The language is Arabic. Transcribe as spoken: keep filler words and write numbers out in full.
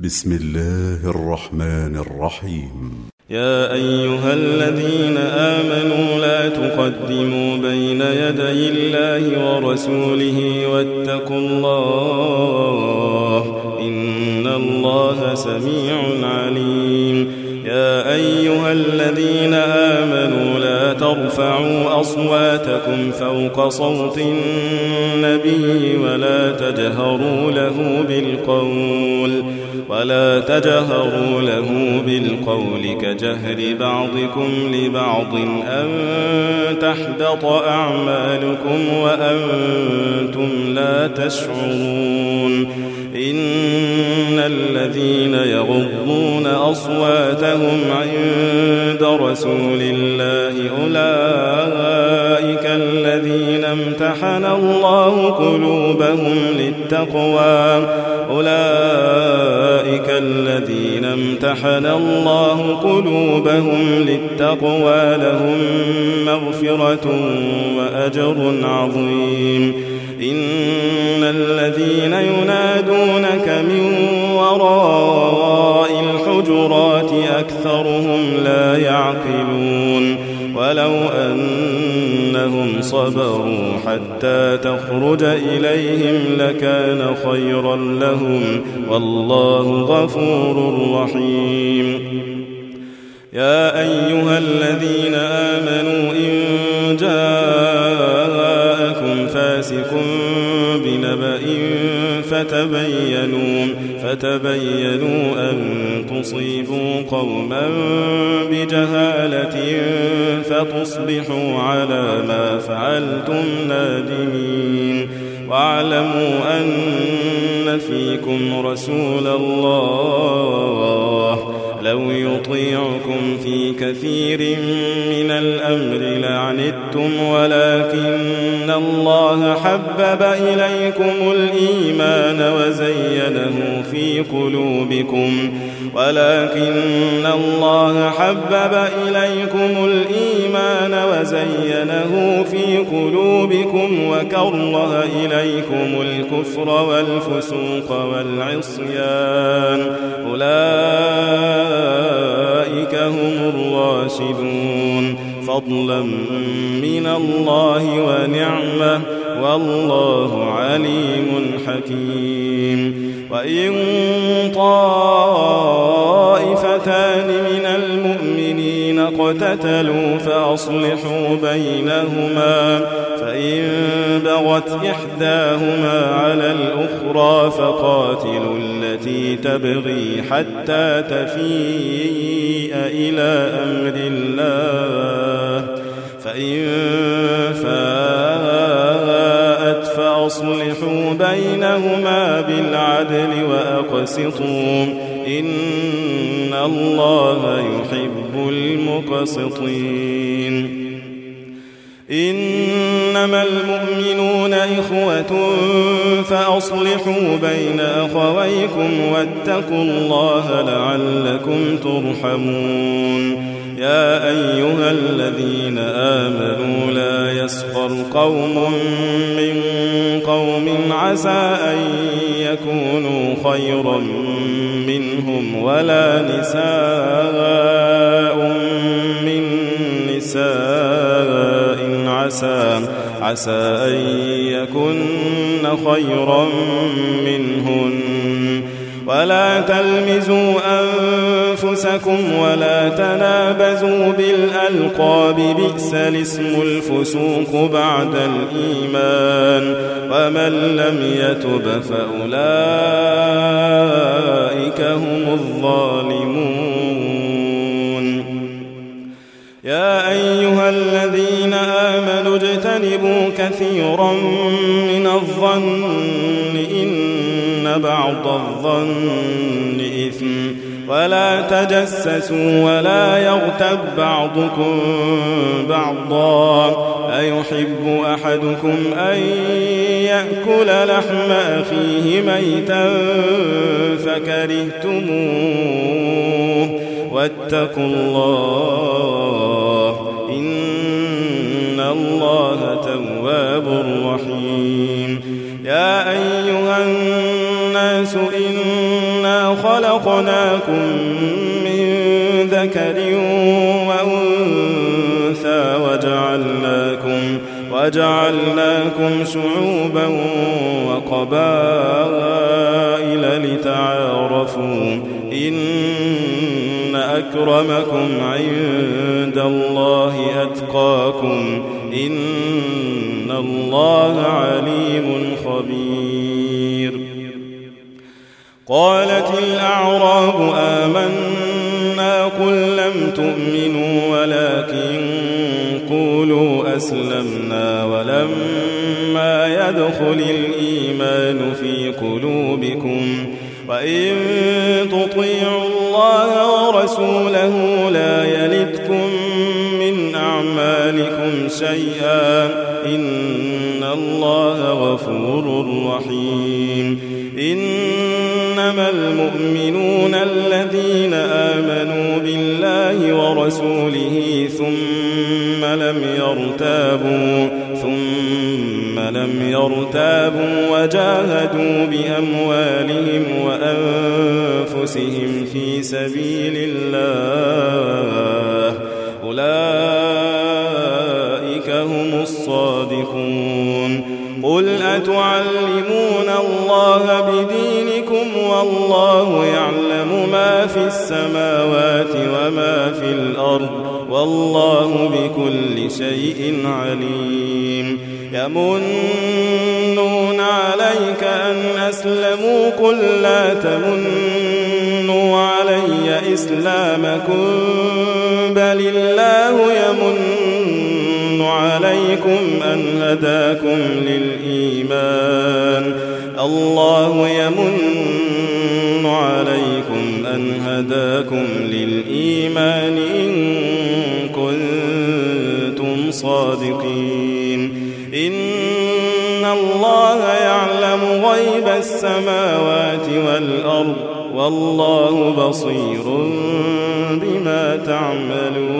بسم الله الرحمن الرحيم. يا أيها الذين آمنوا لا تقدموا بين يدي الله ورسوله واتقوا الله إن الله سميع عليم. يا أيها الذين آمنوا لا ترفعوا أصواتكم فوق صوت النبي ولا تجهروا له بالقول ولا تجهروا له بالقول كجهر بعضكم لبعض أن تحبط أعمالكم وأنتم لا تشعرون. إن الذين يغضون أصواتهم عند رسول الله أولئك الذين امتحن الله قلوبهم للتقوى أولئك الذين امتحن الله قلوبهم للتقوى لهم مغفرة وأجر عظيم. إن الذين ينادونك من وراء الحجرات أكثرهم لا يعقلون. ولو أنهم صبروا حتى تخرج إليهم لكان خيرا لهم والله غفور رحيم. يا أيها الذين آمنوا إن جاءكم فاسق بنبأ فتبينوا فتبينوا أن تصيبوا قوما بجهالة فتصبحوا على ما فعلتم نادمين. واعلموا أن فيكم رسول الله لو يطيعكم في كثير من الأمر لعنتم ولكن الله حبب إليكم الإيمان وزينه في قلوبكم ولكن الله حبب إليكم الإيمان وزينه في قلوبكم وكره إليكم الكفر والفسوق والعصيان أولئك هم الراشدون فضلا من الله ونعمة والله عليم حكيم. وإن طائفتان من المؤمنين اقتتلوا فأصلحوا بينهما فإن بغت إحداهما على الأخرى فقاتلوا التي تبغي حتى تفيء إلى أمر الله فإن فاءت فأصلحوا بينهما بالعدل وأقسطوا إن الله يحب المقسطين. إنما المؤمنون إخوة فأصلحوا بين أخويكم واتقوا الله لعلكم ترحمون. يا أيها الذين آمنوا لا يسخر قوم من قوم عسى أن يكونوا خيرا منهم ولا نساء من نساء عسى عسى أن يكن خيرا منهن ولا تلمزوا أنفسكم ولا تنابزوا بالألقاب بئس الاسم الفسوق بعد الإيمان ومن لم يتب فأولئك هم الظالمون. يا أيها الذين آمنوا اجتنبوا كثيرا من الظن إن بعض الظن إثم ولا تجسسوا ولا يغتب بعضكم بعضا أيحب أحدكم أن يأكل لحم أخيه ميتا فكرهتموه واتقوا الله إن الله تواب رحيم. يا أيها الناس إنا خلقناكم من ذكر وأنثى وجعلناكم, وجعلناكم شعوبا وقبائل لتعارفوا إن أكرمكم عند الله أتقاكم إن الله عليم خبير. قالت الأعراب آمنا قل لم تؤمنوا ولكن قولوا أسلمنا ولما يدخل الإيمان في قلوبكم وإن تطيعوا الله ورسوله لا يلتكم من أعمالكم شيئا إن الله غفور رحيم. إنما المؤمنون الذين آمنوا بالله ورسوله ثم لم يرتابوا ثم لم يرتابوا وجاهدوا بأموالهم وأنفسهم في سبيل الله أولئك هم الصادقون. قل أتعلمون الله بدينكم والله يعلم ما في السماوات وما في الأرض والله بكل شيء عليم. يمنون عليك أن أسلموا قل لا تمنوا علي إسلامكم بل الله يمن عليكم أن هداكم للإيمان الله يمن عليكم أن هداكم للإيمان إن كنتم صادقين. إن الله يعلم غيب السماوات والأرض والله بصير بما تعملون.